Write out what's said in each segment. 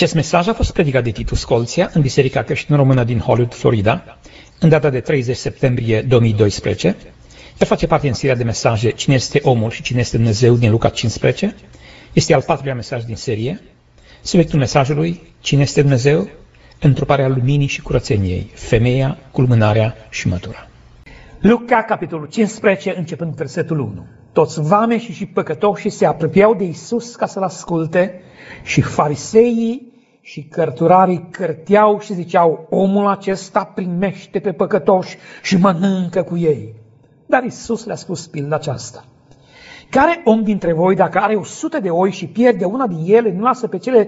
Acest mesaj a fost predicat de Titu Scolția în Biserica Creștin-Română din Hollywood, Florida, în data de 30 septembrie 2012. El face parte din seria de mesaje Cine este omul și cine este Dumnezeu din Luca 15. Este al patrulea mesaj din serie. Subiectul mesajului, Cine este Dumnezeu? Întruparea luminii și curățeniei, femeia, culmânarea și mătura. Luca, capitolul 15, începând cu versetul 1. Toți vameșii și păcătoșii se apropiau de Iisus ca să-L asculte și fariseii și cărturarii cârteau și ziceau, omul acesta primește pe păcătoși și mănâncă cu ei. Dar Iisus le-a spus pilda aceasta. Care om dintre voi, dacă are 100 de oi și pierde una din ele, nu lasă pe cele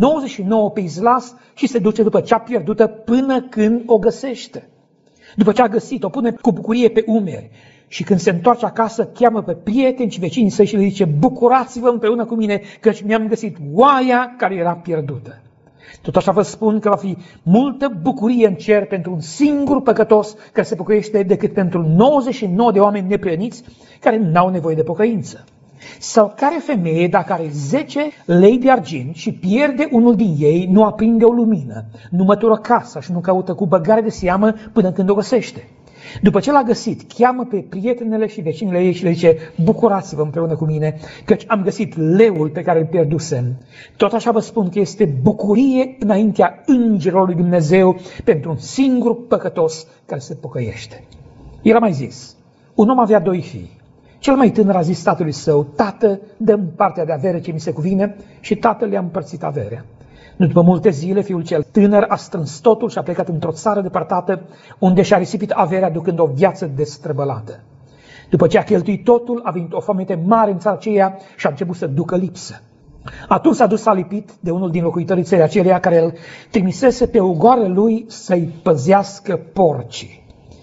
99 pe izlas și se duce după cea pierdută până când o găsește? După ce a găsit, o pune cu bucurie pe umeri și când se întoarce acasă, cheamă pe prieteni și vecinii săi și le zice, bucurați-vă împreună cu mine, căci mi-am găsit oaia care era pierdută. Tot așa vă spun că va fi multă bucurie în cer pentru un singur păcătos care se pocăiește decât pentru 99 de oameni neprihăniți care n-au nevoie de pocăință. Sau care femeie, dacă are 10 lei de argint și pierde unul din ei, nu aprinde o lumină, nu mătură casa și nu caută cu băgare de seamă până când o găsește? După ce l-a găsit, cheamă pe prietenele și vecinile ei și le zice, bucurați-vă împreună cu mine, căci am găsit leul pe care îl pierdusem. Tot așa vă spun că este bucurie înaintea îngerilor lui Dumnezeu pentru un singur păcătos care se pocăiește. El a mai zis, un om avea 2 fii. Cel mai tânăr a zis tatălui său, tată, dă-mi partea de avere ce mi se cuvine, și tatăl i-a împărțit averea. Nu după multe zile, fiul cel tânăr a strâns totul și a plecat într-o țară depărtată, unde și-a risipit averea ducând o viață destrăbălată. După ce a cheltuit totul, a venit o foamete mare în țara aceea și a început să ducă lipsă. Atunci s-a dus alipit de unul din locuitorii țării aceea care îl trimisese pe ugoarele lui să-i păzească porcii.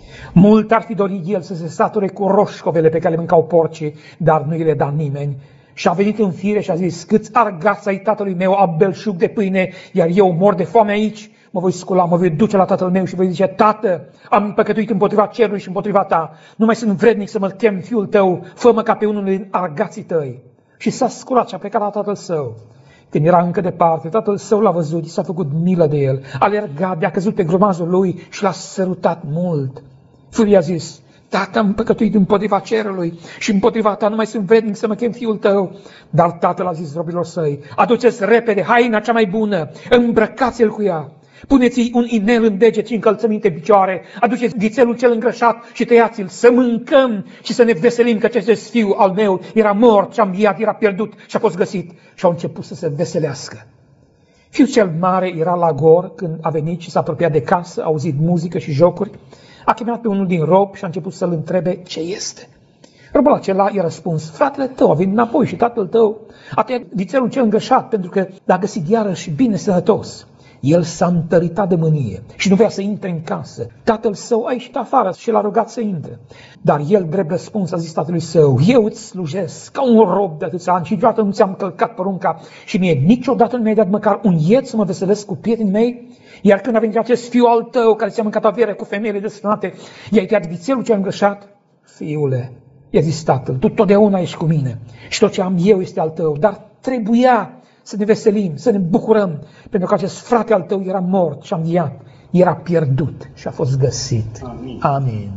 Mult ar fi dorit el să se sature cu roșcovele pe care le mâncau porcii, dar nu i le da nimeni. Și a venit în fire și a zis, câți argați ai tatălui meu au belșug de pâine, iar eu mor de foame aici, mă voi scula, mă voi duce la tatăl meu și voi zice, tată, am păcătuit împotriva cerului și împotriva ta, nu mai sunt vrednic să mă chem fiul tău, fă-mă ca pe unul din argații tăi. Și s-a sculat și a plecat la tatăl său. Când era încă departe, tatăl său l-a văzut, i s-a făcut milă de el, a alergat, de-a căzut pe grumazul lui și l-a sărutat mult. Fiul i-a zis, tată, am păcătuit împotriva cerului și împotriva ta nu mai sunt vrednic să mă chem fiul tău. Dar tatăl a zis robilor săi, aduceți repede haina cea mai bună, îmbrăcați-l cu ea, puneți-i un inel în deget și încălțăminte în picioare, aduceți vițelul cel îngrășat și tăiați-l, să mâncăm și să ne veselim că acest fiu al meu era mort și a înviat, era pierdut și a fost găsit. Și au început să se veselească. Fiul cel mare era la gor când a venit și s-a apropiat de casă, a auzit muzică și jocuri. A chemat pe unul din robi și a început să-l întrebe ce este. Robul acela i-a răspuns, fratele tău a venit înapoi și tatăl tău a tăiat vițelul cel îngășat pentru că l-a găsit iarăși bine sănătos. El s-a întăritat de mânie și nu vrea să intre în casă. Tatăl său a ieșit afară și l-a rugat să intre. Dar el, drept răspuns, a zis tatălui său, eu îți slujesc ca un rob de atâția ani și niciodată nu ți-am călcat porunca și mie niciodată nu mi-ai dat măcar un ied să mă veselesc cu prietenii mei. Iar când a venit acest fiu al tău care ți-a mâncat averea cu femeile desfrânate, i-ai tăiat vițelul ce a îngășat? Fiule, i-a zis tatăl, tu totdeauna ești cu mine și tot ce am eu este al tău, dar trebuia să ne veselim, să ne bucurăm, pentru că acest frate al tău era mort și a înviat, era pierdut și a fost găsit. Amin. Amin.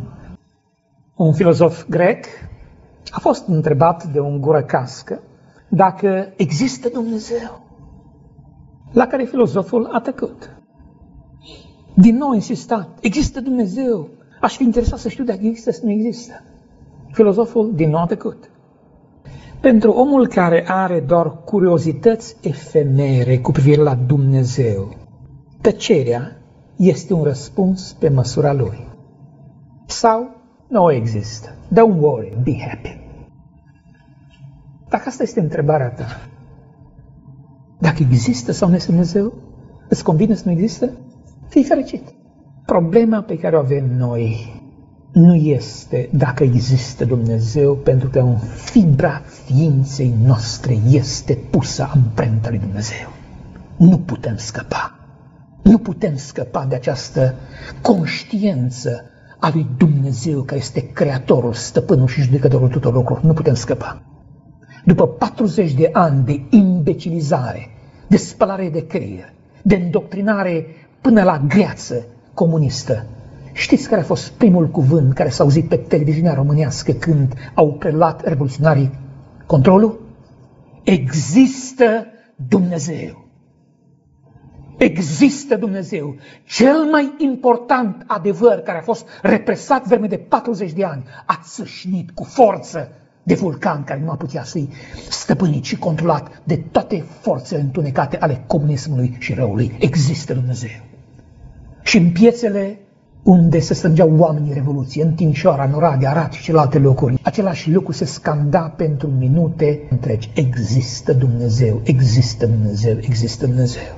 Un filozof grec a fost întrebat de un gură cască dacă există Dumnezeu, la care filozoful a tăcut. Din nou insistat, există Dumnezeu, aș fi interesat să știu dacă există sau nu există. Filozoful din nou a tăcut. Pentru omul care are doar curiozități efemere cu privire la Dumnezeu, tăcerea este un răspuns pe măsura lui. Sau nu există. Don't worry, be happy. Dacă asta este întrebarea ta, dacă există sau nu este Dumnezeu, îți convine să nu există? Fii fericit. Problema pe care o avem noi nu este dacă există Dumnezeu, pentru că în fibra ființei noastre este pusă amprenta lui Dumnezeu. Nu putem scăpa. Nu putem scăpa de această conștiință a lui Dumnezeu, care este creatorul, stăpânul și judecătorul tuturor lucrurilor. Nu putem scăpa. După 40 de ani de imbecilizare, de spălare de creier, de îndoctrinare până la greață comunistă. Știți care a fost primul cuvânt care s-a auzit pe televiziunea românească când au preluat revoluționarii controlul? Există Dumnezeu. Există Dumnezeu. Cel mai important adevăr care a fost represat vreme de 40 de ani a țâșnit cu forță de vulcan care nu a putea fi stăpânit și controlat de toate forțele întunecate ale comunismului și răului. Există Dumnezeu. Și în piețele unde se strângeau oamenii Revoluției, în Timișoara, în Oradea, Arad și celelalte locuri, același lucru se scanda pentru minute întregi. Există Dumnezeu, există Dumnezeu, există Dumnezeu.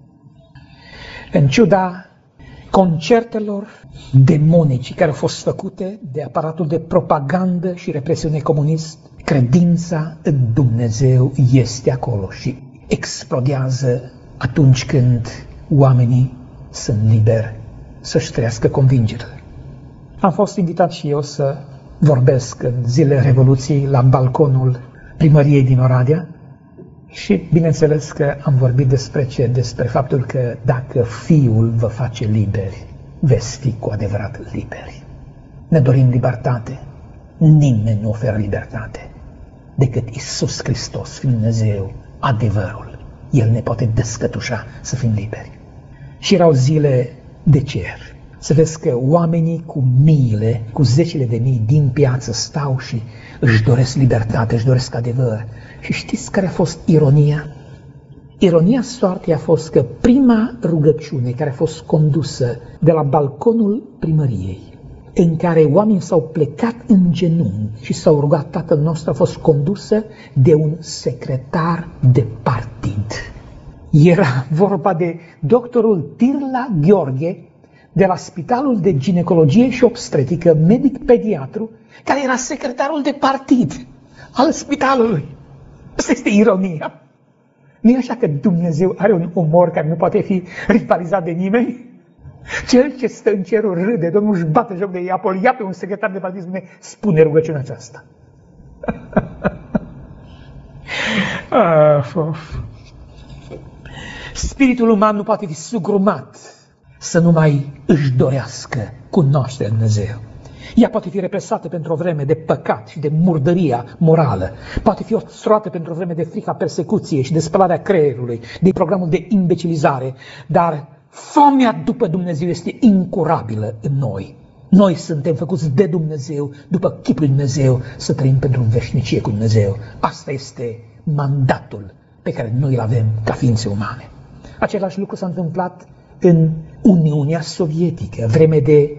În ciuda concertelor demonice care au fost făcute de aparatul de propagandă și represiune comunist, credința în Dumnezeu este acolo și explodează atunci când oamenii sunt liberi să-și trăiască convingerile. Am fost invitat și eu să vorbesc în zilele Revoluției la balconul primăriei din Oradea și bineînțeles că am vorbit despre ce? Despre faptul că dacă Fiul vă face liberi, veți fi cu adevărat liberi. Ne dorim libertate. Nimeni nu oferă libertate decât Iisus Hristos, Fiul Dumnezeu, adevărul. El ne poate descătușa să fim liberi. Și erau zile de cer. Să vezi că oamenii cu miile, cu zecile de mii din piață stau și își doresc libertate, își doresc adevăr. Și știți care a fost ironia? Ironia soartei a fost că prima rugăciune care a fost condusă de la balconul primăriei, în care oamenii s-au plecat în genunchi și s-au rugat Tatăl nostru, a fost condusă de un secretar de partid. Era vorba de doctorul Tirla Gheorghe, de la Spitalul de Ginecologie și Obstetrică, medic-pediatru, care era secretarul de partid al spitalului. Asta este ironia. Nu e așa că Dumnezeu are un umor care nu poate fi rivalizat de nimeni? Cel ce stă în cerul râde, Domnul își bate joc de ei, apoi ia pe un secretar de partid și spune rugăciunea aceasta. Spiritul uman nu poate fi sugrumat să nu mai își dorească cunoașterea Dumnezeu. Ea poate fi represată pentru o vreme de păcat și de murdăria morală. Poate fi obstruată pentru o vreme de frica persecuției și de spălarea creierului, de programul de imbecilizare. Dar foamea după Dumnezeu este incurabilă în noi. Noi suntem făcuți de Dumnezeu, după chipul lui Dumnezeu, să trăim pentru veșnicie cu Dumnezeu. Asta este mandatul pe care noi îl avem ca ființe umane. Același lucru s-a întâmplat în Uniunea Sovietică, vreme de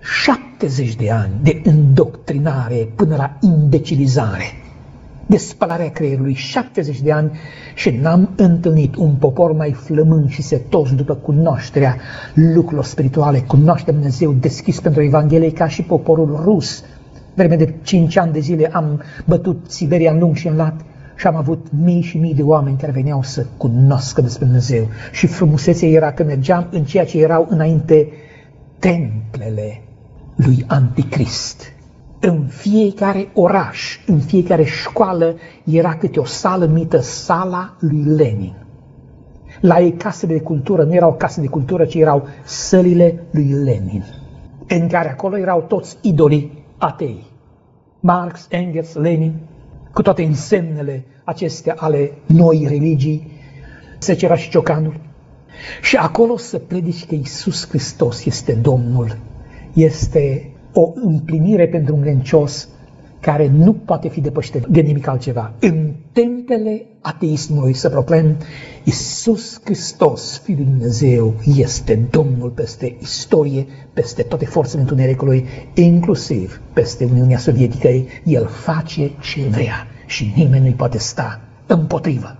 70 de ani de îndoctrinare până la imbecilizare, de spălarea creierului, 70 de ani și n-am întâlnit un popor mai flămând și setos după cunoașterea lucrurilor spirituale, cunoașterea Dumnezeu deschis pentru Evanghelie ca și poporul rus. Vreme de 5 ani de zile am bătut Siberia în lung și în lat și am avut mii și mii de oameni care veneau să cunoască despre Dumnezeu. Și frumusețea era că mergeam în ceea ce erau înainte templele lui Anticrist. În fiecare oraș, în fiecare școală era câte o sală numită Sala lui Lenin. La ei casele de cultură nu erau case de cultură, ci erau sălile lui Lenin, în care acolo erau toți idolii atei. Marx, Engels, Lenin, cu toate însemnele acestea ale noii religii, secera și ciocanul. Și acolo să predici că Iisus Hristos este Domnul, este o împlinire pentru un credincios care nu poate fi depășită de nimic altceva. În templele ateismului să proclam Iisus Hristos, Fiul lui Dumnezeu, este Domnul peste istorie, peste toate forțele întunericului, inclusiv peste Uniunea Sovietică. El face ce vrea și nimeni nu-i poate sta împotrivă.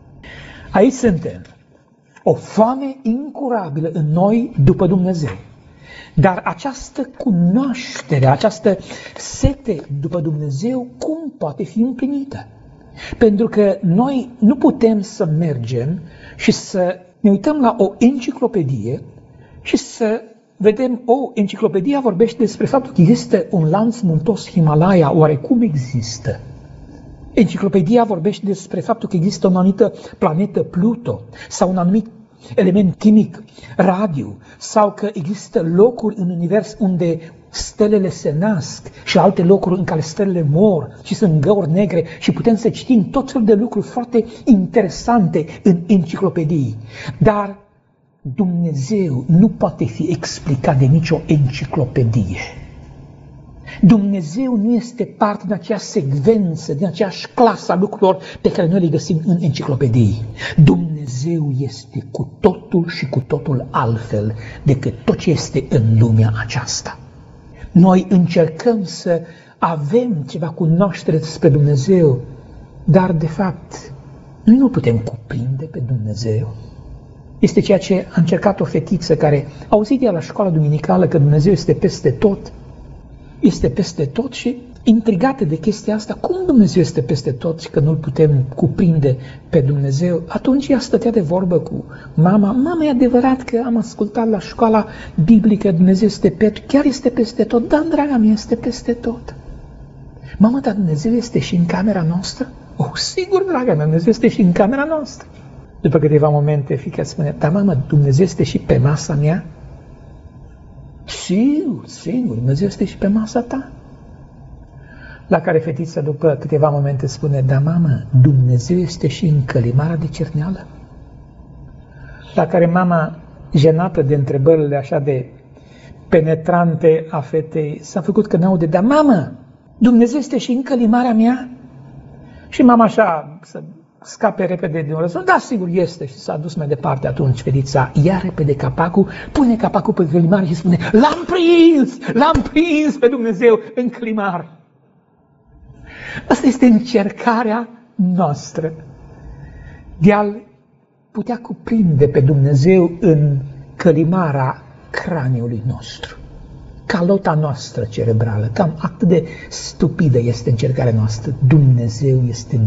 Aici suntem. O foame incurabilă în noi după Dumnezeu. Dar această cunoaștere, această sete după Dumnezeu, cum poate fi împlinită? Pentru că noi nu putem să mergem și să ne uităm la o enciclopedie și să vedem, enciclopedia vorbește despre faptul că există un lanț muntos Himalaya, oarecum există. Enciclopedia vorbește despre faptul că există o anumită planetă Pluto sau un anumit element chimic, radio, sau că există locuri în univers unde stelele se nasc și alte locuri în care stelele mor și sunt găuri negre și putem să citim tot felul de lucruri foarte interesante în enciclopedii. Dar Dumnezeu nu poate fi explicat de nicio enciclopedie. Dumnezeu nu este parte din aceeași secvență, din aceeași clasă a lucrurilor pe care noi le găsim în enciclopedii. Dumnezeu este cu totul și cu totul altfel decât tot ce este în lumea aceasta. Noi încercăm să avem ceva cunoaștere despre Dumnezeu, dar de fapt noi nu putem cuprinde pe Dumnezeu. Este ceea ce a încercat o fetiță care a auzit ea la școala duminicală că Dumnezeu este peste tot. Este peste tot și intrigată de chestia asta, cum Dumnezeu este peste tot și că nu-L putem cuprinde pe Dumnezeu, atunci ea stătea de vorbă cu mama. Mama, e adevărat că am ascultat la școala biblică, Dumnezeu este chiar este peste tot, dar, draga mea, este peste tot. Mama, dar Dumnezeu este și în camera noastră? Oh, sigur, draga mea, Dumnezeu este și în camera noastră. După câteva momente, fiica spune, dar mamă, Dumnezeu este și pe masa mea? Sigur, Dumnezeu este și pe masa ta. La care fetița după câteva momente spune, da mamă, Dumnezeu este și în călimara de cerneală? La care mama, jenată de întrebările așa de penetrante a fetei, s-a făcut că n-aude, da mamă, Dumnezeu este și în călimarea mea? Și mama așa să scape repede din un răspuns, da, sigur este, și s-a dus mai departe. Atunci fetița ia repede capacul, pune capacul pe călimar și spune, l-am prins pe Dumnezeu în călimar. Asta este încercarea noastră de a-L putea cuprinde pe Dumnezeu în călimara craniului nostru. Calota noastră cerebrală, cam atât de stupidă este încercarea noastră. Dumnezeu este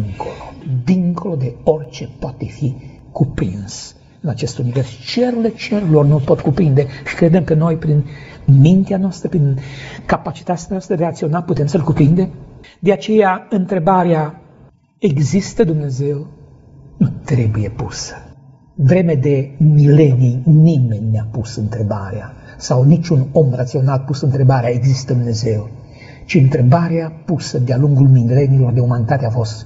dincolo de orice poate fi cuprins în acest univers. Cerurile cerurilor nu pot cuprinde și credem că noi prin mintea noastră, prin capacitatea noastră de a reacționa putem să-L cuprindem. De aceea întrebarea, există Dumnezeu? Nu trebuie pusă. Vreme de milenii nimeni n-a pus întrebarea sau niciun om rațional pus întrebarea, există Dumnezeu? Ci întrebarea pusă de-a lungul mileniilor de umanitate a fost,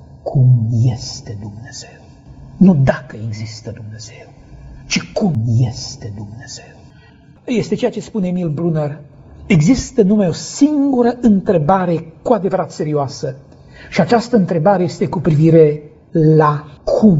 cum este Dumnezeu? Nu dacă există Dumnezeu, ci cum este Dumnezeu. Este ceea ce spune Emil Brunner. Există numai o singură întrebare cu adevărat serioasă și această întrebare este cu privire la cum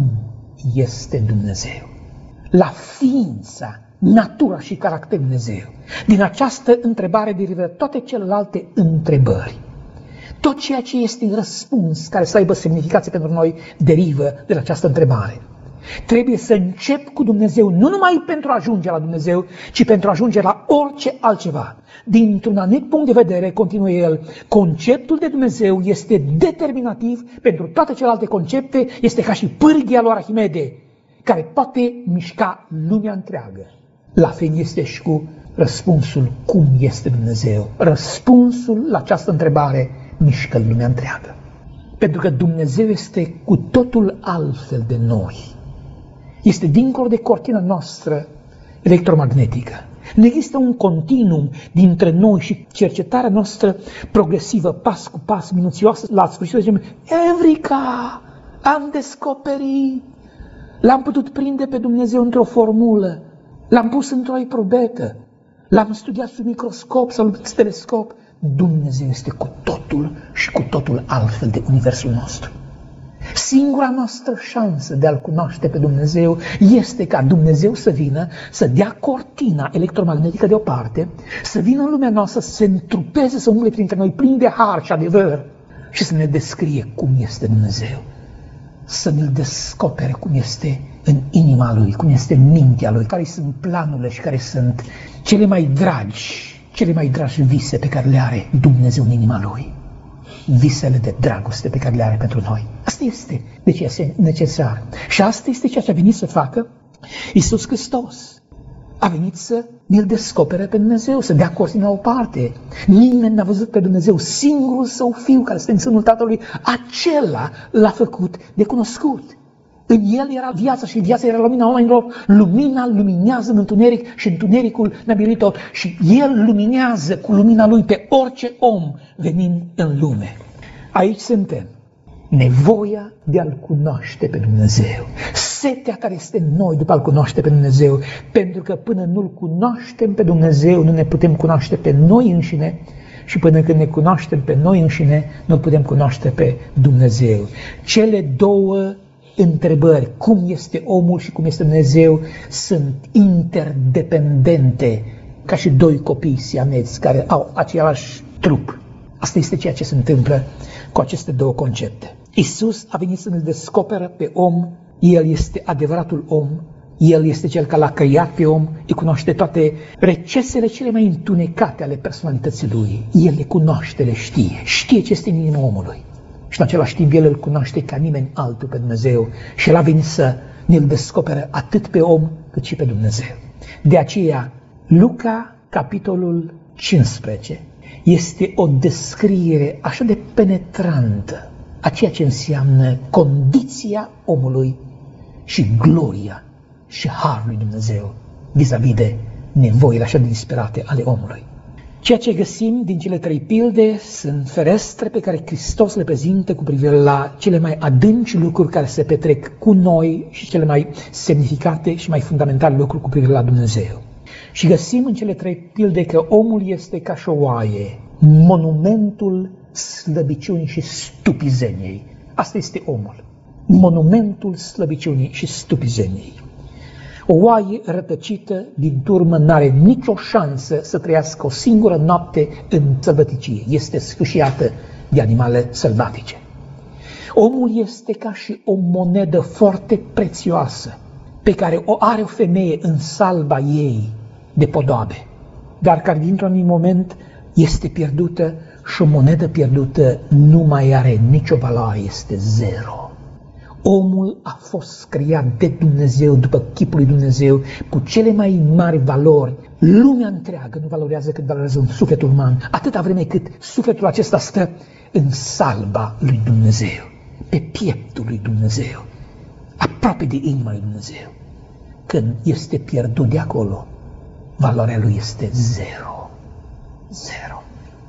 este Dumnezeu, la ființa, natura și caracterul Dumnezeu. Din această întrebare derivă toate celelalte întrebări. Tot ceea ce este în răspuns, care să aibă semnificație pentru noi, derivă de la această întrebare. Trebuie să încep cu Dumnezeu, nu numai pentru a ajunge la Dumnezeu, ci pentru a ajunge la orice altceva. Dintr-un anumit punct de vedere, continuă el, conceptul de Dumnezeu este determinativ pentru toate celelalte concepte, este ca și pârghia lui Arhimede, care poate mișca lumea întreagă. La fel este și cu răspunsul cum este Dumnezeu. Răspunsul la această întrebare mișcă lumea întreagă. Pentru că Dumnezeu este cu totul altfel de noi. Este dincolo de cortina noastră electromagnetică. Nu există un continuum dintre noi și cercetarea noastră progresivă, pas cu pas, minuțioasă. La sfârșit zicem, Evrica, am descoperit, l-am putut prinde pe Dumnezeu într-o formulă, l-am pus într-o probetă, l-am studiat sub microscop sau sub telescop. Dumnezeu este cu totul și cu totul altfel de universul nostru. Singura noastră șansă de a-L cunoaște pe Dumnezeu este ca Dumnezeu să vină, să dea cortina electromagnetică deoparte, să vină în lumea noastră, să se întrupeze, să umble printre noi plin de har și adevăr și să ne descrie cum este Dumnezeu. Să ne-L descopere cum este în inima Lui, cum este în mintea Lui, care sunt planurile și care sunt cele mai dragi vise pe care le are Dumnezeu în inima Lui. Visele de dragoste pe care le are pentru noi. Asta este de ce este necesar. Și asta este ceea ce a venit să facă Iisus Hristos. A venit să ne-L descopere pe Dumnezeu, să dea cortina o parte. Nimeni n-a văzut pe Dumnezeu, singurul Său Fiu care este în sânul Tatălui, acela L-a făcut de cunoscut. În el era viața și viața era lumina oamenilor. Lumina luminează în întuneric și întunericul ne-a biruit-o. Și el luminează cu lumina lui pe orice om venind în lume. Aici suntem. Nevoia de a-L cunoaște pe Dumnezeu. Setea care este în noi după a-L cunoaște pe Dumnezeu. Pentru că până nu-L cunoaștem pe Dumnezeu, nu ne putem cunoaște pe noi înșine. Și până când ne cunoaștem pe noi înșine, nu putem cunoaște pe Dumnezeu. Cele două întrebări, cum este omul și cum este Dumnezeu, sunt interdependente, ca și doi copii siamezi care au același trup. Asta este ceea ce se întâmplă cu aceste două concepte. Iisus a venit să ne descoperă pe om, El este adevăratul om, El este Cel care l-a creat pe om, îi cunoaște toate recesele cele mai întunecate ale personalității Lui. El le cunoaște, le știe ce este în inima omului. Și în același timp El îl cunoaște ca nimeni altul pe Dumnezeu și El a venit să ne-l descopere atât pe om cât și pe Dumnezeu. De aceea, Luca, capitolul 15, este o descriere așa de penetrantă a ceea ce înseamnă condiția omului și gloria și harul lui Dumnezeu vis-a-vis de nevoile așa de disperate ale omului. Ceea ce găsim din cele trei pilde sunt ferestre pe care Hristos le prezintă cu privire la cele mai adânci lucruri care se petrec cu noi și cele mai semnificate și mai fundamentale lucruri cu privire la Dumnezeu. Și găsim în cele trei pilde că omul este ca și o oaie, monumentul slăbiciunii și stupizeniei. Asta este omul, monumentul slăbiciunii și stupizeniei. O oaie rătăcită din turmă n-are nicio șansă să trăiască o singură noapte în sălbăticie. Este sfâșiată de animale sălbatice. Omul este ca și o monedă foarte prețioasă pe care o are o femeie în salba ei de podoabe, dar care dintr-un anumit moment este pierdută și o monedă pierdută nu mai are nicio valoare, este zero. Omul a fost creat de Dumnezeu, după chipul lui Dumnezeu, cu cele mai mari valori. Lumea întreagă nu valorează cât valorează un suflet uman, atâta vreme cât sufletul acesta stă în salba lui Dumnezeu, pe pieptul lui Dumnezeu, aproape de inima lui Dumnezeu. Când este pierdut de acolo, valoarea lui este zero. Zero.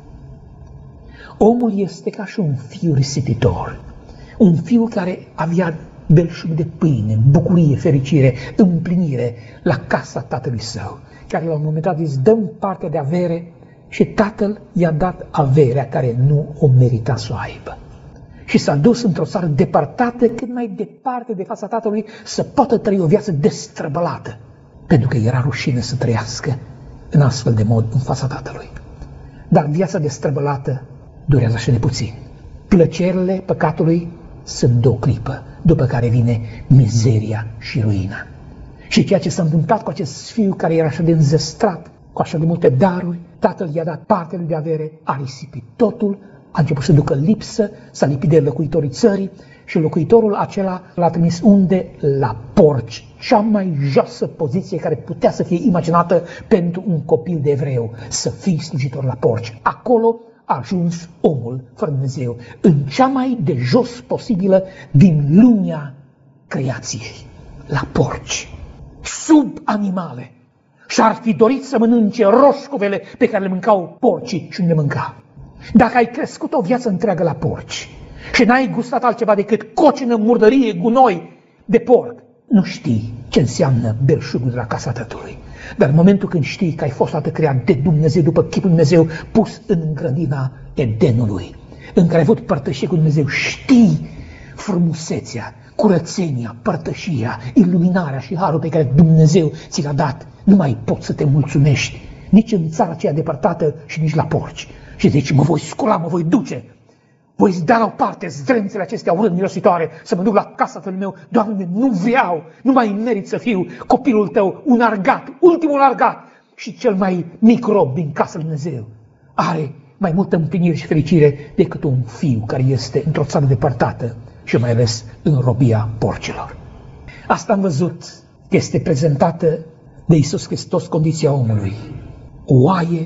Omul este ca și un fiu risipitor. Un fiu care avea belșug de pâine, bucurie, fericire, împlinire la casa tatălui său, care la un moment dat îți dă partea de avere și tatăl i-a dat averea care nu o merita să o aibă. Și s-a dus într-o țară depărtată, cât mai departe de fața tatălui, să poată trăi o viață destrăbălată, pentru că era rușine să trăiască în astfel de mod în fața tatălui. Dar viața destrăbălată durează așa de puțin. Plăcerile păcatului sunt de o clipă, după care vine mizeria și ruina. Și ceea ce s-a întâmplat cu acest fiu care era așa de înzestrat, cu așa de multe daruri, tatăl i-a dat partea lui de avere, a risipit totul, a început să ducă lipsă, s-a lipit de locuitorii țării și locuitorul acela l-a trimis unde? La porci, cea mai joasă poziție care putea să fie imaginată pentru un copil de evreu, să fii slujitor la porci. Acolo a ajuns omul fără Dumnezeu, în cea mai de jos posibilă din lumea creației, la porci, sub animale. Și-ar fi dorit să mănânce roșcovele pe care le mâncau porcii și nu le mânca. Dacă ai crescut o viață întreagă la porci și n-ai gustat altceva decât cocină, murdărie, gunoi de porc, nu știi ce înseamnă belșugul de la casa tatălui. Dar în momentul când știi că ai fost atât creat de Dumnezeu, după chipul Dumnezeu, pus în grădina Edenului, în care ai avut părtășie cu Dumnezeu, știi frumusețea, curățenia, părtășia, iluminarea și harul pe care Dumnezeu ți l-a dat. Nu mai poți să te mulțumești nici în țara aceea depărtată și nici la porci. Și zici, mă voi scula, mă voi duce, voi da la o parte zdrențele acestea urât mirositoare, să mă duc la casa tatălui meu. Doamne, nu vreau, nu mai merit să fiu copilul tău, un argat, ultimul argat. Și cel mai mic rob din casa lui Dumnezeu are mai multă împlinire și fericire decât un fiu care este într-o țară depărtată și mai ales în robia porcilor. Asta am văzut că este prezentată de Iisus Hristos condiția omului. O oaie,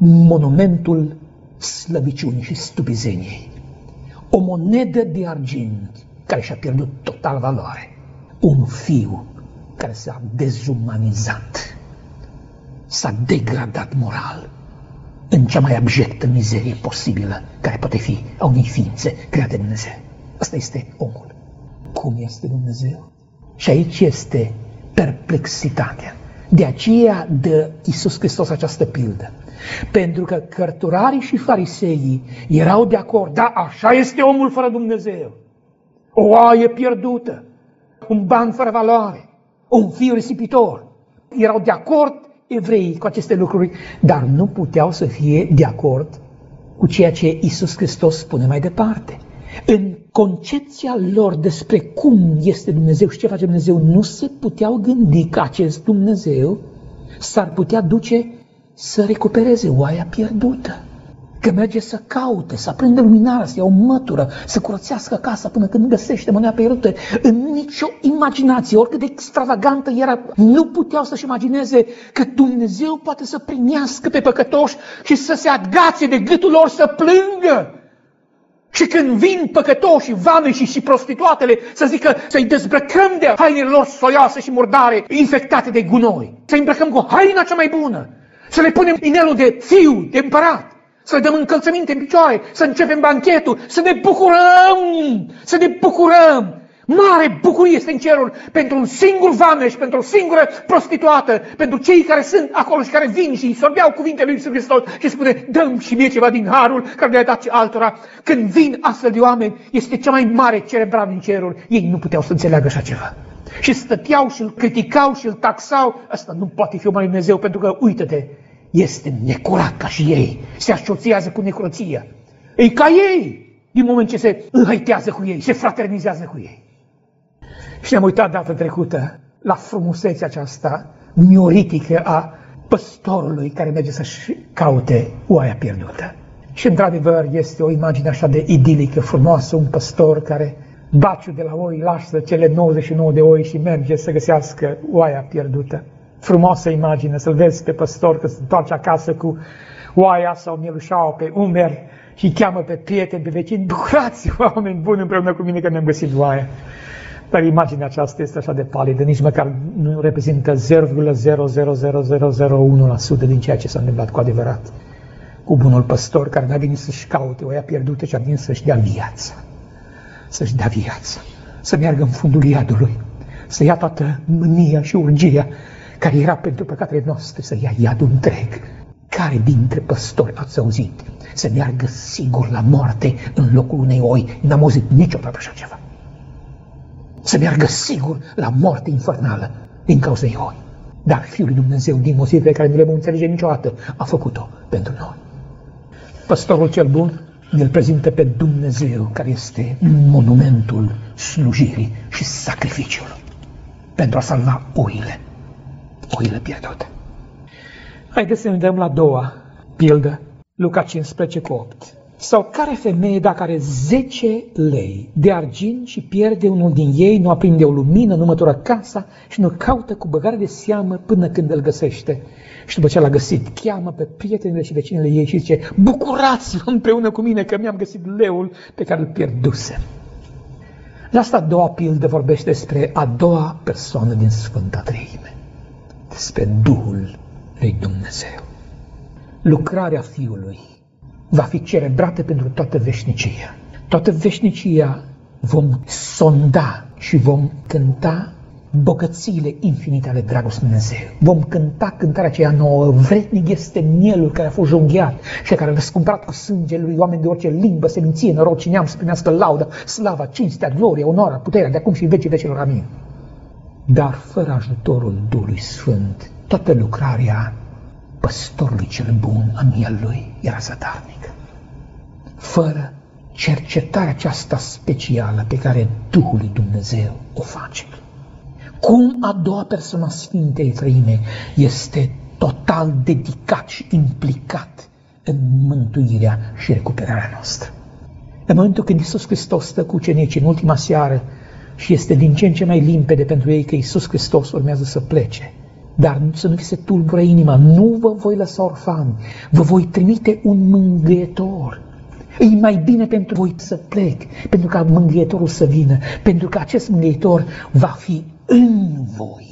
monumentul slăbiciunii și stupizeniei. O monedă de argint care și-a pierdut total valoare. un fiu care s-a dezumanizat, s-a degradat moral în cea mai abjectă mizerie posibilă care poate fi a unei ființe create de Dumnezeu. Asta este omul. Cum este Dumnezeu? Și aici este perplexitatea. De aceea dă Iisus Hristos această pildă. Pentru că cărturarii și fariseii erau de acord, da, așa este omul fără Dumnezeu. O oaie pierdută, un ban fără valoare, un fiu risipitor. Erau de acord evreii cu aceste lucruri, dar nu puteau să fie de acord cu ceea ce Iisus Hristos spune mai departe. În concepția lor despre cum este Dumnezeu și ce face Dumnezeu, nu se puteau gândi că acest Dumnezeu s-ar putea duce să recupereze oaia pierdută. Că merge să caute, să aprinde luminarea, să ia o mătură, să curățească casa până când găsește mâna pierdută. În nicio imaginație, oricât de extravagantă era, nu puteau să-și imagineze că Dumnezeu poate să primească pe păcătoși și să se agațe de gâtul lor să plângă. Și când vin păcătoși, vameșii și prostituatele, să zică să-i dezbrăcăm de hainele lor soioase și murdare, infectate de gunoi. Să-i îmbrăcăm cu haina cea mai bună, să le punem inelul de fiu, de împărat, să le dăm încălțăminte în picioare, să începem banchetul, să ne bucurăm, să ne bucurăm. Mare bucurie este în cerul pentru un singur vameș, pentru o singură prostituată, pentru cei care sunt acolo și care vin și îi sorbeau cuvintele lui Iisus Hristos și spune, dăm și mie ceva din harul care le-a dat și altora. Când vin astfel de oameni, este cea mai mare cerebral din cerul. Ei nu puteau să înțeleagă așa ceva. Și stăteau și îl criticau și îl taxau. Asta nu poate fi o mare Dumnezeu, pentru că, uite-te, este necurat ca și ei. Se asociază cu necurăția. E ca ei, din moment ce se înhăitează cu ei, se fraternizează cu ei. Și ne-am uitat data trecută la frumusețea aceasta mioritică a păstorului care merge să-și caute oaia pierdută. Și într-adevăr este o imagine așa de idilică, frumoasă, un păstor care baciul de la oi lasă cele 99 de oi și merge să găsească oaia pierdută. Frumoasă imagine, să-l vezi pe păstor că se întoarce acasă cu oaia sau mielușaua pe umeri și cheamă pe prieteni, pe vecini, bucurați, oameni buni, împreună cu mine că ne-am găsit oaia. Dar imaginea aceasta este așa de palidă, nici măcar nu reprezintă 0,00001% din ceea ce s-a întâmplat cu adevărat cu bunul păstor care n-a venit să-și caute oaia pierdută, ci a venit să-și dea viața. Să-și dea viața, să meargă în fundul iadului, să ia toată mânia și urgia care era pentru păcatele noastre, să ia iadul întreg. Care dintre păstori ați auzit să meargă sigur la moarte în locul unei oi? N-am auzit niciodată așa ceva. Să meargă sigur la moarte infernală din cauza ei oi. Dar Fiul lui Dumnezeu, din motivele care nu le vom înțelege niciodată, a făcut-o pentru noi. Păstorul cel bun ne-l prezintă pe Dumnezeu, care este monumentul slujirii și sacrificiului pentru a salva oile pierdute. Haideți să ne dăm la a doua pildă, Luca 15:8. Sau care femeie, dacă are 10 lei de argint și pierde unul din ei, nu aprinde o lumină, nu mătură casa și nu caută cu băgare de seamă până când îl găsește? Și după ce l-a găsit, cheamă pe prietenile și vecinele ei și zice, bucurați-vă împreună cu mine că mi-am găsit leul pe care îl pierdusem. La asta a doua pildă vorbește despre a doua persoană din Sfânta Treime, despre Duhul lui Dumnezeu. Lucrarea Fiului va fi celebrată pentru toată veșnicia. Toată veșnicia vom sonda și vom cânta bogățiile infinite ale dragostei Dumnezeu. Vom cânta cântarea aceea nouă, vrednic este mielul care a fost junghiat și care a răscumpărat cu sângele lui oameni de orice limbă, seminție, noroc și neam să primească laudă, slava, cinstea, gloria, onoarea, puterea, de acum și în vecii vecelor. Amin. Dar fără ajutorul Duhului Sfânt, toată lucrarea păstorului cel bun a mielului era zadarnică. Fără cercetarea aceasta specială pe care Duhul lui Dumnezeu o face. Cum a doua persoană a Sfintei Treime este total dedicat și implicat în mântuirea și recuperarea noastră. În momentul când Iisus Hristos stă cu ucenicii în ultima seară și este din ce în ce mai limpede pentru ei că Iisus Hristos urmează să plece, dar să nu vi se tulbure inima, nu vă voi lăsa orfani, vă voi trimite un mângâietor. E mai bine pentru voi să plec, pentru ca Mângâietorul să vină, pentru că acest Mângâietor va fi în voi.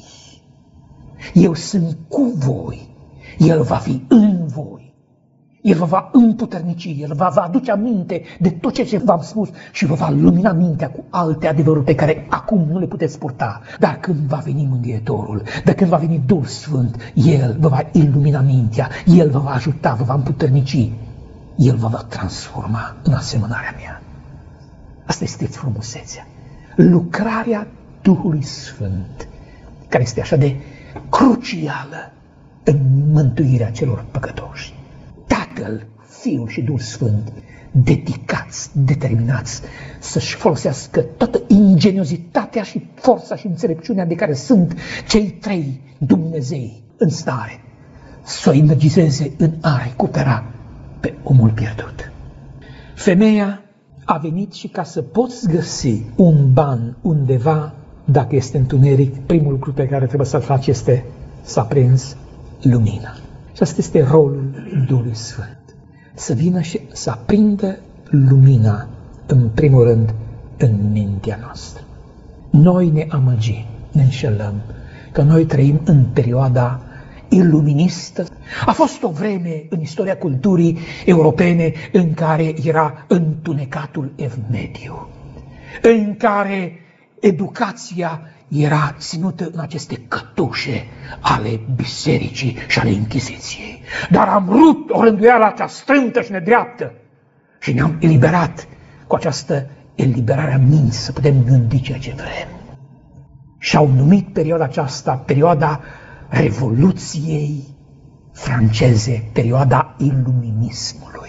Eu sunt cu voi, El va fi în voi. El vă va împuternici, El vă va aduce aminte de tot ceea ce v-am spus și vă va lumina mintea cu alte adevăruri pe care acum nu le puteți purta. Dar când va veni Mângâietorul, dar când va veni Duhul Sfânt, El vă va ilumina mintea, El vă va ajuta, vă va împuternici, El vă va transforma în asemănarea mea. Asta este frumusețea. Lucrarea Duhului Sfânt, care este așa de crucială în mântuirea celor păcătoși. Tatăl, Fiul și Duhul Sfânt, dedicați, determinați să-și folosească toată ingeniozitatea și forța și înțelepciunea de care sunt cei trei Dumnezei în stare să o energizeze în a recupera pe omul pierdut. Femeia a venit și ca să poți găsi un ban undeva, dacă este întuneric, primul lucru pe care trebuie să-l faci este să aprinzi lumina. Și asta este rolul Duhului Sfânt. Să vină și să aprindă lumina, în primul rând, în mintea noastră. Noi ne amăgim, ne înșelăm, că noi trăim în perioada iluministă. A fost o vreme în istoria culturii europene în care era întunecatul evmediu, în care educația era ținută în aceste cătușe ale bisericii și ale Inchiziției. Dar am rupt o rânduială cea strântă și nedreaptă și ne-am eliberat cu această eliberare a minții să putem gândi ceea ce vrem. Și au numit perioada aceasta perioada Revoluției franceze, perioada iluminismului,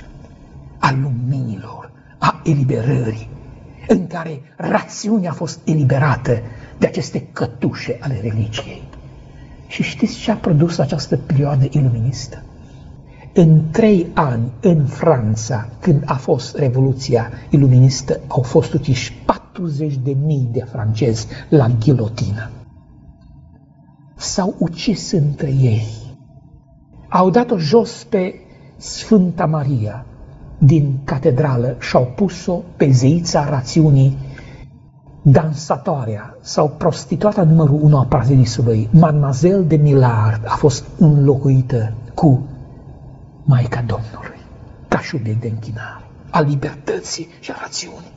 a luminilor, a eliberării, în care rațiunea a fost eliberată de aceste cătușe ale religiei. Și știți ce a produs această perioadă iluministă? În 3 ani, în Franța, când a fost Revoluția iluministă, au fost uciși 40.000 de francezi la ghilotină. S-au ucis între ei. Au dat-o jos pe Sfânta Maria din catedrală și au pus-o pe zeița rațiunii, dansatoarea sau prostituata numărul 1 a paradisului, Mademoiselle de Millard, a fost înlocuită cu Maica Domnului, ca și obiect de închinare, a libertății și a rațiunii.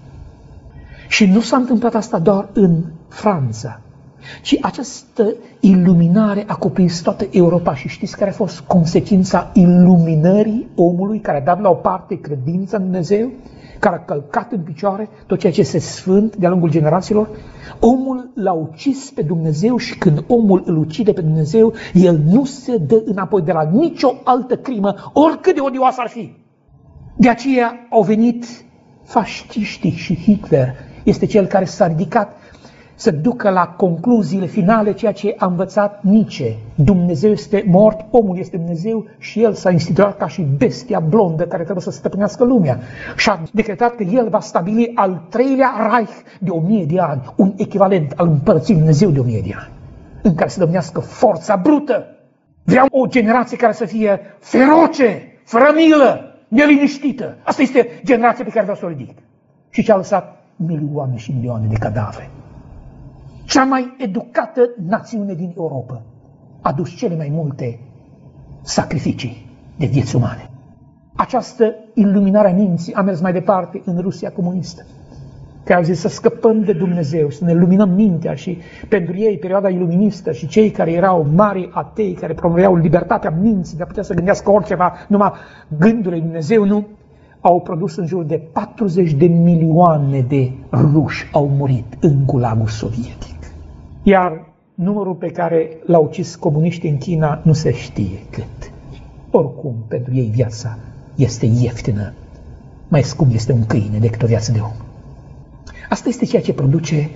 Și nu s-a întâmplat asta doar în Franța, ci această iluminare a cuprins toată Europa. Și știți care a fost consecința iluminării omului care a dat la o parte credința în Dumnezeu, care a călcat în picioare tot ceea ce este sfânt de-a lungul generațiilor? Omul l-a ucis pe Dumnezeu și când omul îl ucide pe Dumnezeu, el nu se dă înapoi de la nicio altă crimă, oricât de odioasă ar fi. De aceea au venit fasciștii și Hitler este cel care s-a ridicat să ducă la concluziile finale ceea ce a învățat Nietzsche. Dumnezeu este mort, omul este Dumnezeu și el s-a instituit ca și bestia blondă care trebuie să stăpânească lumea. Și a decretat că el va stabili al 3-lea Reich de 1000 de ani, un echivalent al împărăției Dumnezeu de 1000 de ani, în care să domnească forța brută. Vreau o generație care să fie feroce, fără milă, neliniștită. Asta este generația pe care vreau să o ridic. Și ce a lăsat milioane și milioane de cadavre. Cea mai educată națiune din Europa a dus cele mai multe sacrificii de vieți umane. Această iluminare a minții a mers mai departe în Rusia comunistă, care au zis să scăpăm de Dumnezeu, să ne luminăm mintea, și pentru ei perioada iluministă și cei care erau mari atei, care promoveau libertatea minții de a putea să gândească oriceva, numai gândurile Dumnezeu, nu, au produs în jur de 40 de milioane de ruși au murit în gulagul sovietic. Iar numărul pe care l-au ucis comuniștii în China nu se știe cât. Oricum, pentru ei viața este ieftină. Mai scump este un câine decât o viață de om. Asta este ceea ce produce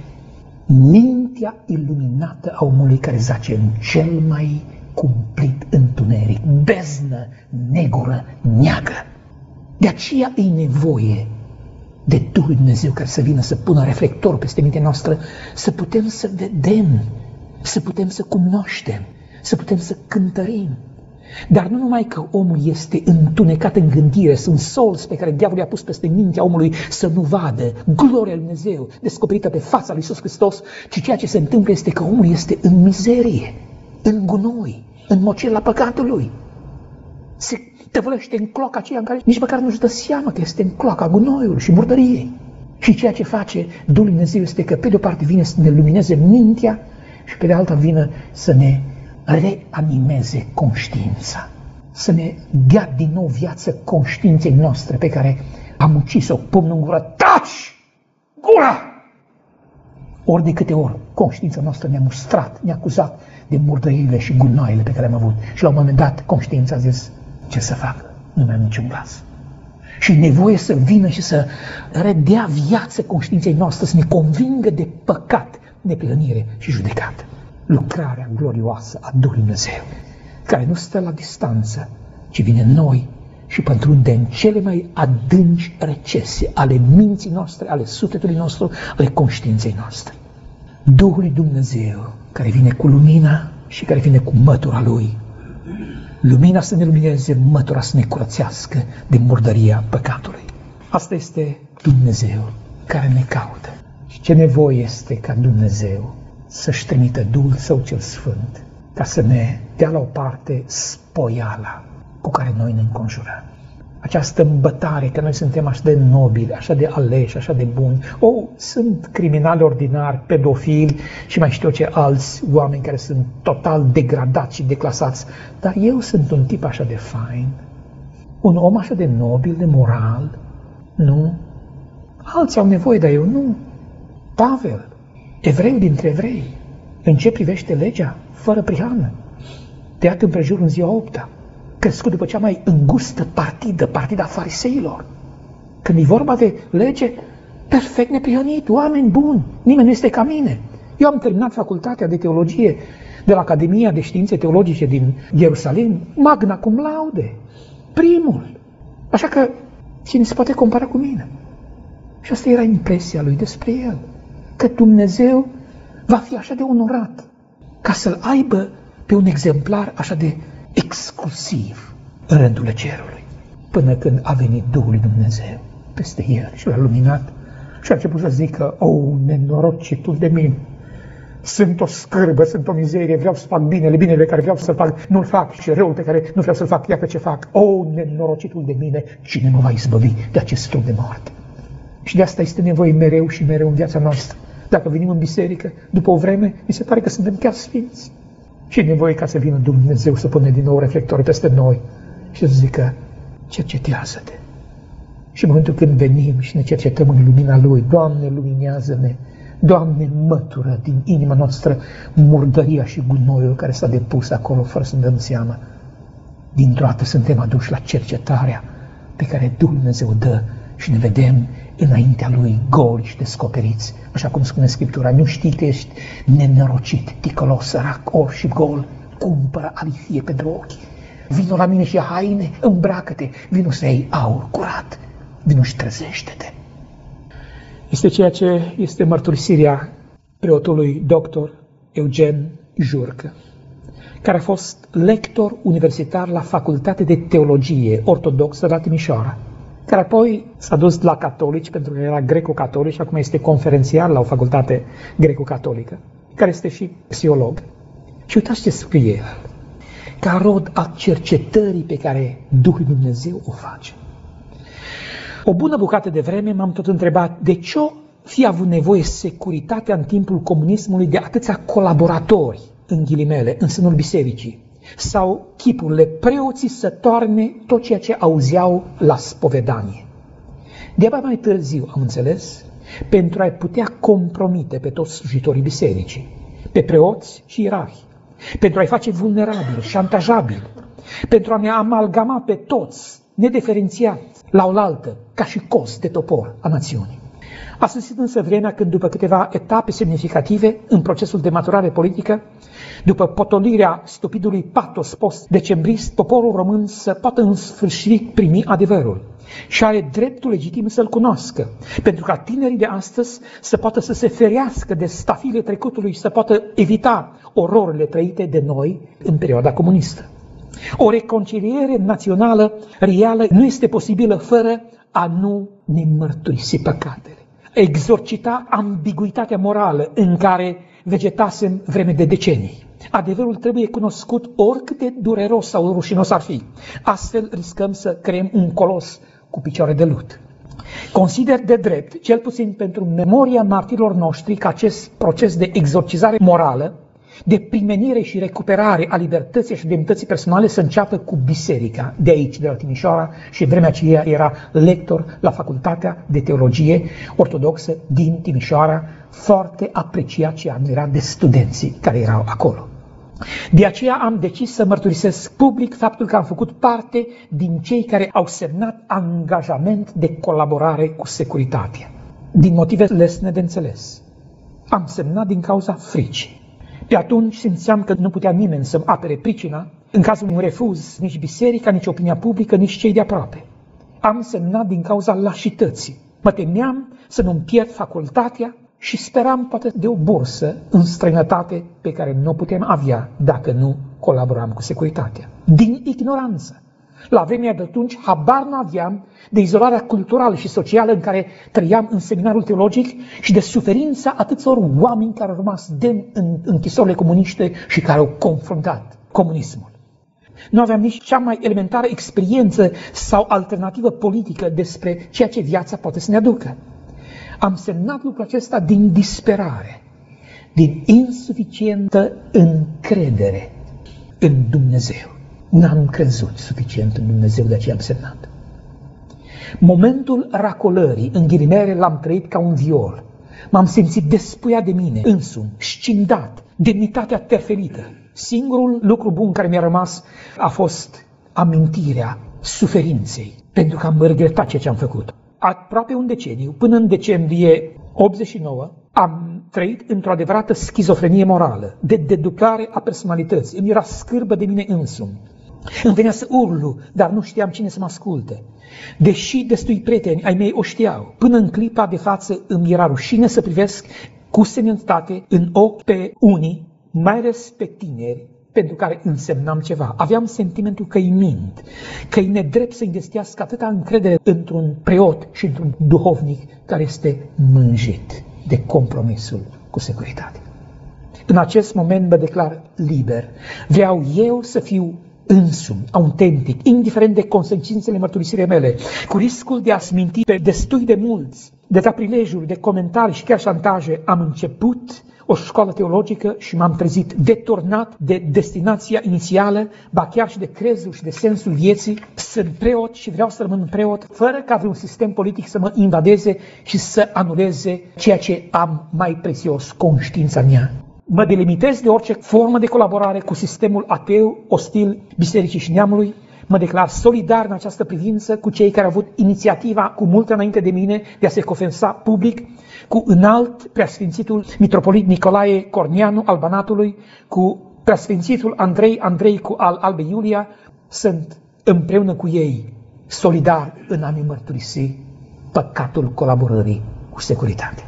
mintea iluminată a omului care zace în cel mai cumplit întuneric, beznă, negură, neagră. De aceea e nevoie de Duhul Dumnezeu care să vină să pună reflector peste mintea noastră, să putem să vedem, să putem să cunoaștem, să putem să cântărim. Dar nu numai că omul este întunecat în gândire, sunt solți pe care diavolul i-a pus peste mintea omului să nu vadă gloria lui Dumnezeu descoperită pe fața lui Iisus Hristos, ci ceea ce se întâmplă este că omul este în mizerie, în gunoi, în mocirla păcatului. Se tăvălește în cloaca aceea în care nici măcar nu-și dă seama că este în cloaca gunoiului și murdăriei. Și ceea ce face Duhul lui Dumnezeu este că pe de o parte vine să ne lumineze mintea și pe de alta vine să ne reanimeze conștiința, să ne dea din nou viață conștiinței noastre pe care am ucis-o, pumnul în gură, taci! Gura! Ori de câte ori conștiința noastră ne-a mustrat, ne-a acuzat de murdările și gunoaiele pe care am avut. Și la un moment dat conștiința a zis, ce să fac? Nu mai am niciun glas. Și nevoie să vină și să redea viață conștiinței noastre, să ne convingă de păcat, neprihănire și judecată. Lucrarea glorioasă a Duhului Dumnezeu, care nu stă la distanță, ci vine în noi și pătrunde în cele mai adânci recese ale minții noastre, ale sufletului nostru, ale conștiinței noastre. Duhul lui Dumnezeu, care vine cu lumina și care vine cu mătura Lui. Lumina să ne lumineze, mătura să ne curățească de murdăria păcatului. Asta este Dumnezeu care ne caută. Și ce nevoie este ca Dumnezeu să-și trimită Duhul Său cel Sfânt ca să ne dea la o parte spoiala cu care noi ne înconjurăm. Această îmbătare că noi suntem așa de nobili, așa de aleși, așa de buni. Sunt criminali ordinari, pedofili și mai știu ce alți oameni care sunt total degradați și declasați. Dar eu sunt un tip așa de fain, un om așa de nobil, de moral. Nu. Alții au nevoie, dar eu nu. Pavel, evreu dintre evrei, în ce privește legea, fără prihană, tăiat împrejur în ziua 8-a, crescut după cea mai îngustă partidă, partida fariseilor. Când e vorba de lege, perfect neprihănit, oameni buni, nimeni nu este ca mine. Eu am terminat facultatea de teologie de la Academia de Științe Teologice din Ierusalim, magna cum laude, primul. Așa că cine se poate compara cu mine? Și asta era impresia lui despre el, că Dumnezeu va fi așa de onorat ca să-l aibă pe un exemplar așa de exclusiv în rândurile cerului, până când a venit Duhul lui Dumnezeu peste el și l-a luminat și a început să zică, nenorocitul de mine, sunt o scârbă, sunt o mizerie, vreau să fac binele pe care vreau să-l fac, nu-l fac, și răul pe care nu vreau să-l fac, iată ce fac, nenorocitul de mine, cine mă va izbăvi de acest trup de moarte? Și de asta este nevoie mereu și mereu în viața noastră. Dacă venim în biserică, după o vreme, mi se pare că suntem chiar sfinți. Și e nevoie ca să vină Dumnezeu să pune din nou reflectori peste noi și să zică, cercetează-te. Și în momentul când venim și ne cercetăm în lumina Lui, Doamne, luminează-ne, Doamne, mătură din inima noastră murdăria și gunoiul care s-a depus acolo fără să ne dăm seama. Dintr-o dată suntem aduși la cercetarea pe care Duhul Dumnezeu dă și ne vedem înaintea Lui goli și descoperiți. Așa cum spune Scriptura, nu știi că ești nenorocit, ticălos, sărac, orb și gol, cumpără alifie pentru ochi. Vino la mine și ia haine, îmbracă-te, vino să iei aur curat, vino și trezește-te. Este ceea ce este mărturisirea preotului doctor Eugen Jurcă, care a fost lector universitar la Facultatea de Teologie Ortodoxă la Timișoara, care apoi s-a dus la catolici pentru că era greco-catolic și acum este conferențiar la o facultate greco-catolică, care este și psiholog. Și uitați ce scrie el, ca rod al cercetării pe care Duhul Dumnezeu o face. O bună bucată de vreme m-am tot întrebat de ce fi avut nevoie securitatea în timpul comunismului de atâția colaboratori, în ghilimele, în sânul bisericii, sau chipurile preoții să toarne tot ceea ce auzeau la spovedanie. De-abia mai târziu am înțeles, pentru a-i putea compromite pe toți slujitorii bisericii, pe preoți și ierarhi, pentru a-i face vulnerabili, șantajabili, pentru a ne amalgama pe toți, nediferențiat, la oaltă, ca și cos de topor a națiunii. A sosit însă vremea când, după câteva etape semnificative în procesul de maturare politică, după potolirea stupidului patos post-decembrist, poporul român să poată în sfârșit primi adevărul și are dreptul legitim să-l cunoască, pentru ca tinerii de astăzi să poată să se ferească de stafile trecutului și să poată evita ororile trăite de noi în perioada comunistă. O reconciliere națională reală nu este posibilă fără a nu ne mărturisi păcatele, exorcita ambiguitatea morală în care vegetasem vreme de decenii. Adevărul trebuie cunoscut oricât de dureros sau rușinos ar fi. Astfel riscăm să creăm un colos cu picioare de lut. Consider de drept, cel puțin pentru memoria martirilor noștri, că acest proces de exorcizare morală, de primenire și recuperare a libertății și demnității personale să înceapă cu biserica de aici, de la Timișoara, și în vremea aceea era lector la Facultatea de Teologie Ortodoxă din Timișoara, foarte apreciat și admirat de studenții care erau acolo. De aceea am decis să mărturisesc public faptul că am făcut parte din cei care au semnat angajament de colaborare cu securitatea. Din motive lesne de înțeles. Am semnat din cauza fricii. Pe atunci simțeam că nu putea nimeni să-mi apere pricina, în cazul unui refuz, nici biserica, nici opinia publică, nici cei de aproape. Am semnat din cauza lașității. Mă temeam să nu-mi pierd facultatea și speram poate de o bursă în străinătate pe care nu o putem avea dacă nu colaboram cu securitatea. Din ignoranță. La vremea de atunci, habar nu aveam de izolarea culturală și socială în care trăiam în seminarul teologic și de suferința atâților oameni care au rămas demni în închisorile comuniste și care au confruntat comunismul. Nu aveam nici cea mai elementară experiență sau alternativă politică despre ceea ce viața poate să ne aducă. Am semnat lucrul acesta din disperare, din insuficientă încredere în Dumnezeu. N-am crezut suficient în Dumnezeu, de aceea am semnat. Momentul racolării, în ghilimele, l-am trăit ca un viol. M-am simțit despuiat de mine însumi, scindat, demnitatea terfelită. Singurul lucru bun care mi-a rămas a fost amintirea suferinței, pentru că am regretat ceea ce am făcut. Aproape un deceniu, până în decembrie 89, am trăit într-o adevărată schizofrenie morală, de deduplare a personalității. Îmi era scârbă de mine însumi. Îmi venea să urlu, dar nu știam cine să mă asculte. Deși destui prieteni ai mei o știau, până în clipa de față îmi era rușine să privesc cu seninătate în ochi pe unii, mai ales pe tineri, pentru care însemnam ceva. Aveam sentimentul că îi mint, că e nedrept să investească atâta încredere într-un preot și într-un duhovnic care este mânjit de compromisul cu securitatea. În acest moment mă declar liber. Vreau eu să fiu însumi, autentic, indiferent de consecințele mărturisirii mele, cu riscul de a sminti pe destui de mulți, de da prilejuri, de comentarii și chiar șantaje. Am început o școală teologică și m-am trezit deturnat de destinația inițială, ba chiar și de crezul și de sensul vieții. Sunt preot și vreau să rămân preot, fără ca vreun sistem politic să mă invadeze și să anuleze ceea ce am mai prețios, conștiința mea. Mă delimitez de orice formă de colaborare cu sistemul ateu, ostil Bisericii și Neamului. Mă declar solidar în această privință cu cei care au avut inițiativa cu mult înainte de mine de a se confesa public, cu înalt preasfințitul mitropolit Nicolae Corneanu al Banatului, cu preasfințitul Andrei Andreicu al Albei Iulia. Sunt împreună cu ei solidar în a-mi mărturisi păcatul colaborării cu securitatea.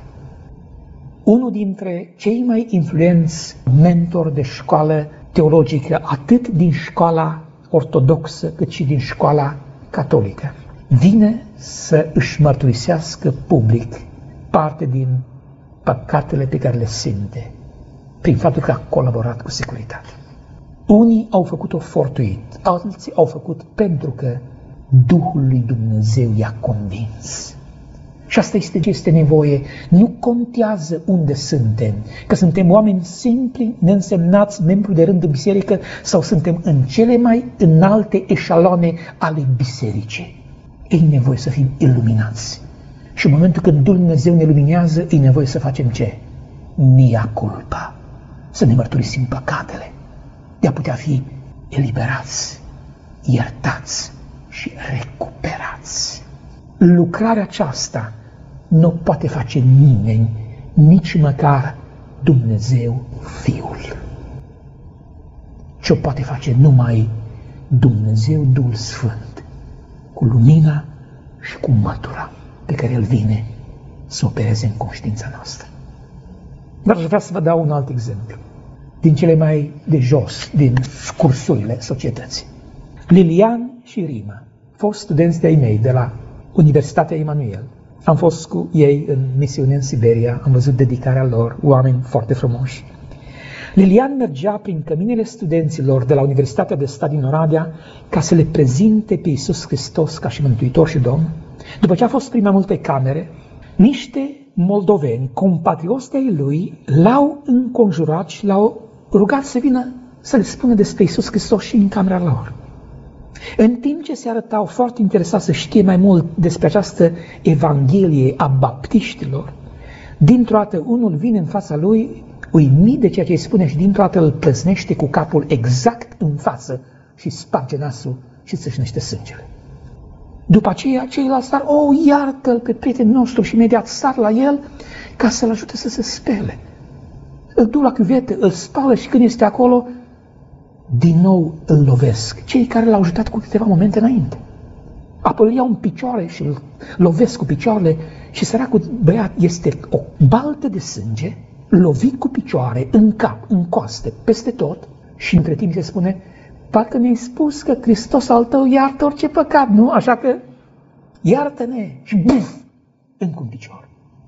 Unul dintre cei mai influenți mentori de școală teologică, atât din școala ortodoxă cât și din școala catolică, vine să își mărturisească public parte din păcatele pe care le simte prin faptul că a colaborat cu securitatea. Unii au făcut-o fortuit, alții au făcut pentru că Duhul lui Dumnezeu i-a convins. Și asta este ce este nevoie. Nu contează unde suntem, că suntem oameni simpli, neînsemnați, membru de rând în biserică, sau suntem în cele mai înalte eșaloane ale bisericii. E nevoie să fim iluminați. Și în momentul când Dumnezeu ne luminează, e nevoie să facem ce? Mea culpa. Să ne mărturisim păcatele, de a putea fi eliberați, iertați și recuperați. Lucrarea aceasta nu poate face nimeni, nici măcar Dumnezeu Fiul. Ce o poate face numai Dumnezeu Duhul Sfânt, cu lumina și cu mătura pe care El vine să opereze în conștiința noastră. Dar aș vrea să vă dau un alt exemplu, din cele mai de jos, din scursurile societății. Lilian și Rima, fost studenți de-ai mei de la Universitatea Emanuel. Am fost cu ei în misiune în Siberia, am văzut dedicarea lor, oameni foarte frumoși. Lilian mergea prin căminele studenților de la Universitatea de Stat din Oradea ca să le prezinte pe Iisus Hristos ca și Mântuitor și Domn. După ce a fost prin mai multe camere, niște moldoveni, compatrioți ai lui, l-au înconjurat și l-au rugat să vină să le spună despre Iisus Hristos și în camera lor. În timp ce se arătau foarte interesați să știe mai mult despre această Evanghelie a baptiștilor, dintr-o dată unul vine în fața lui, uimit de ceea ce îi spune și dintr-o dată îl plăsnește cu capul exact în față și sparge nasul și țâșnește sângele. După aceea, ceilalți sar, iartă-l pe prietenul nostru și imediat sar la el ca să-l ajute să se spele. Îl duc la chiuvetă, îl spală și când este acolo, din nou îl lovesc. Cei care l-au ajutat cu câteva momente înainte. Apoi îl iau în picioare și îl lovesc cu picioarele și săracul băiat este o baltă de sânge, lovit cu picioare, în cap, în coaste, peste tot și între timp se spune: parcă mi-ai spus că Hristos al tău iartă orice păcat, nu? Așa că iartă-ne! Și buf! Încă un picior.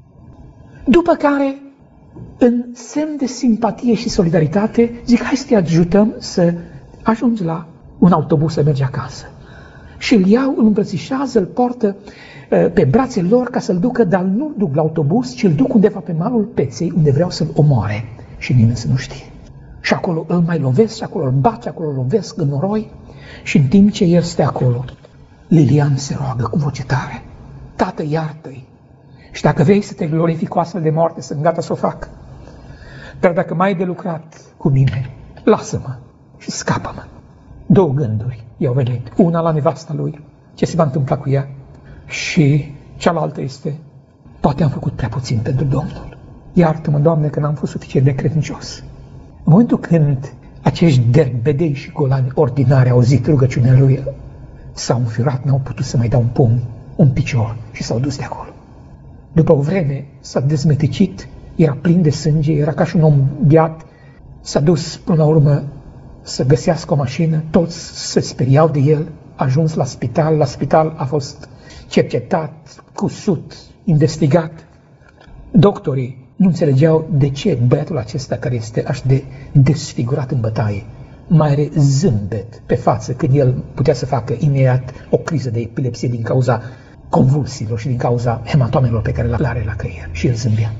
După care, în semn de simpatie și solidaritate, zic: hai să te ajutăm să ajungi la un autobuz să mergi acasă. Și îl iau, îl îmbrățișează, îl poartă pe brațele lor ca să-l ducă, dar nu duc la autobuz, ci îl duc undeva pe malul Peței, unde vreau să-l omoare și nimeni să nu știe. Și acolo îl mai lovesc, și acolo îl bat, și acolo îl lovesc în noroi și în timp ce el stă acolo, Lilian se roagă cu voce tare: Tată, iartă-i! Și dacă vrei să te glorifici cu astfel de moarte, sunt gata să o fac. Dar dacă mai ai de lucrat cu mine, lasă-mă și scapă-mă. Două gânduri i-au venit. Una la nevasta lui, ce se va întâmpla cu ea, și cealaltă este: poate am făcut prea puțin pentru Domnul. Iartă-mă, Doamne, că n-am fost suficient de credincios. În momentul când acești derbedei și golani ordinari au auzit rugăciunea lui, s-au înfiurat, n-au putut să mai dea un pumn, un picior și s-au dus de acolo. După o vreme s-a dezmeticit, era plin de sânge, era ca și un om beat, s-a dus până la urmă să găsească o mașină, toți se speriau de el, a ajuns la spital a fost cercetat, cusut, investigat. Doctorii nu înțelegeau de ce băiatul acesta, care este așa de desfigurat în bătaie, mai are zâmbet pe față când el putea să facă imediat o criză de epilepsie din cauza convulsiilor și din cauza hematomelor pe care le are la creier. Și el zâmbea.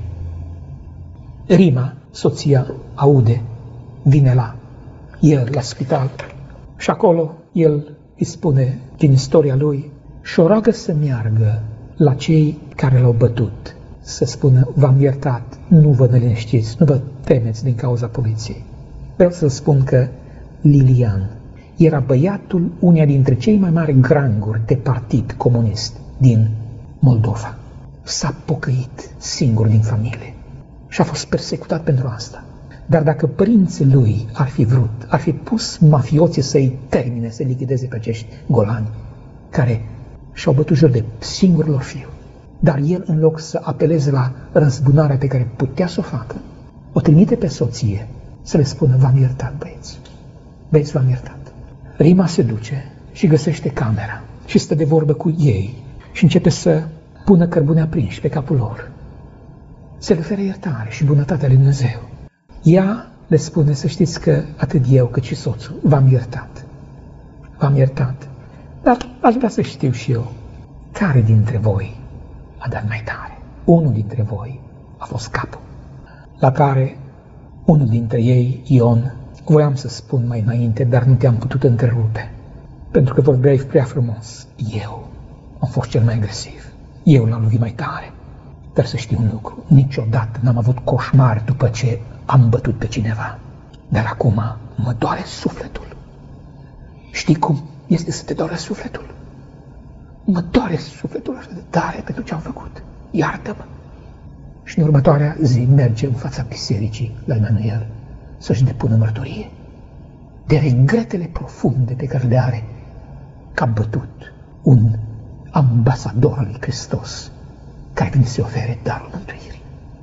Rima, soția, aude, vine la el la spital și acolo el îi spune din istoria lui și o roagă să meargă la cei care l-au bătut, să spună: v-am iertat, nu vă neliniștiți, nu vă temeți din cauza poliției. Vreau să spun că Lilian era băiatul uneia dintre cei mai mari granguri de partid comunist din Moldova. S-a pocăit singur din familie și a fost persecutat pentru asta. Dar dacă părinții lui ar fi vrut, ar fi pus mafioții să-i termine, să lichideze pe acești golani care și-au bătut jur de singurul lor fiu. Dar el, în loc să apeleze la răzbunarea pe care putea să o facă, o trimite pe soție să le spună: v-am iertat, băieți. Băieți, v-am iertat. Rima se duce și găsește camera și stă de vorbă cu ei și începe să pună cărbune aprinși pe capul lor. Se le oferă iertare și bunătatea lui Dumnezeu. Ea le spune: să știți că atât eu cât și soțul v-am iertat. V-am iertat. Dar aș vrea să știu și eu, care dintre voi a dat mai tare? Unul dintre voi a fost capul. La care unul dintre ei, Ion: voiam să spun mai înainte, dar nu te-am putut întrerupe, pentru că vorbeai prea frumos. Eu am fost cel mai agresiv. Eu l-am lovit mai tare. Dar să știu un lucru: niciodată n-am avut coșmar după ce am bătut pe cineva. Dar acum mă doare sufletul. Știi cum este să te doare sufletul? Mă doare sufletul așa de tare pentru ce am făcut. Iartă-mă. Și în următoarea zi merge în fața bisericii la Emanuel să-și depună mărturie de regretele profunde pe care le are că a bătut un ambasador al lui Hristos care vine să ofere darul mântuirii.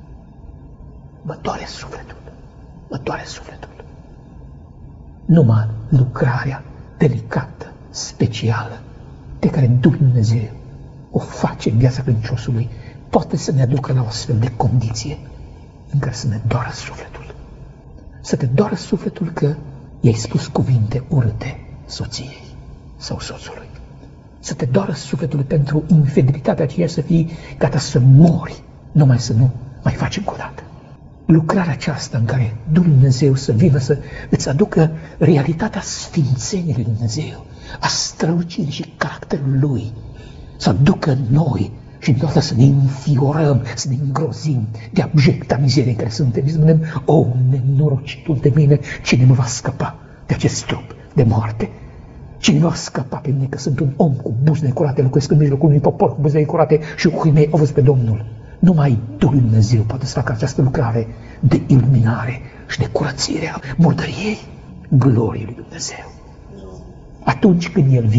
Mă doare sufletul. Mă doare sufletul. Numai lucrarea delicată specială pe care Duhul Dumnezeu o face în viața credinciosului, poate să ne aducă la o astfel de condiție în care să ne doară sufletul. Să te doară sufletul că i-ai spus cuvinte urâte soției sau soțului. Să te doară sufletul pentru infidelitatea aceea, să fii gata să mori, numai să nu mai faci încă o dată. Lucrarea aceasta în care Dumnezeu să vină să îți aducă realitatea sfințeniei lui Dumnezeu, a strălucirii și caracterul Lui, să aducă noi și întotdeauna să ne înfiorăm, să ne îngrozim de abjecta mizerie în care suntem. Și spunem, o, nenorocitul de mine, cine mă va scăpa de acest trup de moarte? Cine va scăpa pe mine că sunt un om cu buzele curate, locuiesc în mijlocul unui popor cu buzele curate și ochii mei au văzut pe Domnul? Numai Duhul Dumnezeu poate să facă această lucrare de iluminare și de curățire a murdăriei gloriei lui Dumnezeu. Atunci când El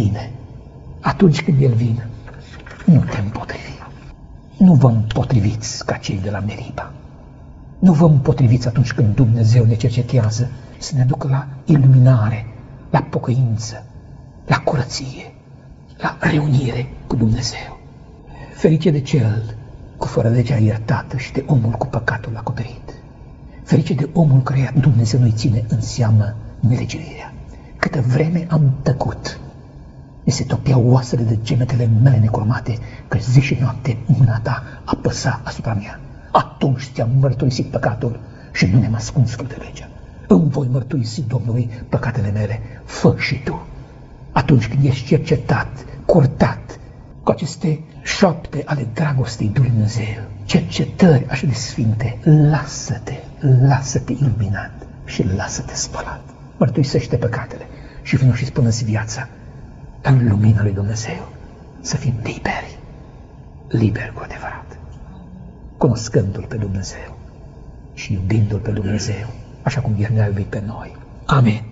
vine, nu te împotrivi. Nu vă împotriviți ca cei de la Meriba. Nu vă împotriviți atunci când Dumnezeu ne cercetează să ne aducă la iluminare, la pocăință, la curăție, la reunire cu Dumnezeu. Ferice de cel cu fără legea iertată și de omul cu păcatul acoperit. Ferice de omul care Dumnezeu nu-i ține în seamă nelegiuirea. Câtă vreme am tăcut, mi se topeau oasele de gemetele mele necurmate, că zi și noapte mâna ta apăsa asupra mea. Atunci ți-am mărturisit păcatul și nu ne-am ascuns fără de legea. Îmi voi mărturisi Domnului păcatele mele, fă și tu. Atunci când ești cercetat, curtat, cu aceste șoapte ale dragostei lui Dumnezeu, cercetări așa de sfinte, lasă-te iluminat și lasă-te spălat. Mărturisește păcatele și vină și spune-ți viața în lumina lui Dumnezeu, să fim liberi cu adevărat, cunoscându-L pe Dumnezeu și iubindu-L pe Dumnezeu, așa cum El ne-a iubit pe noi. Amin.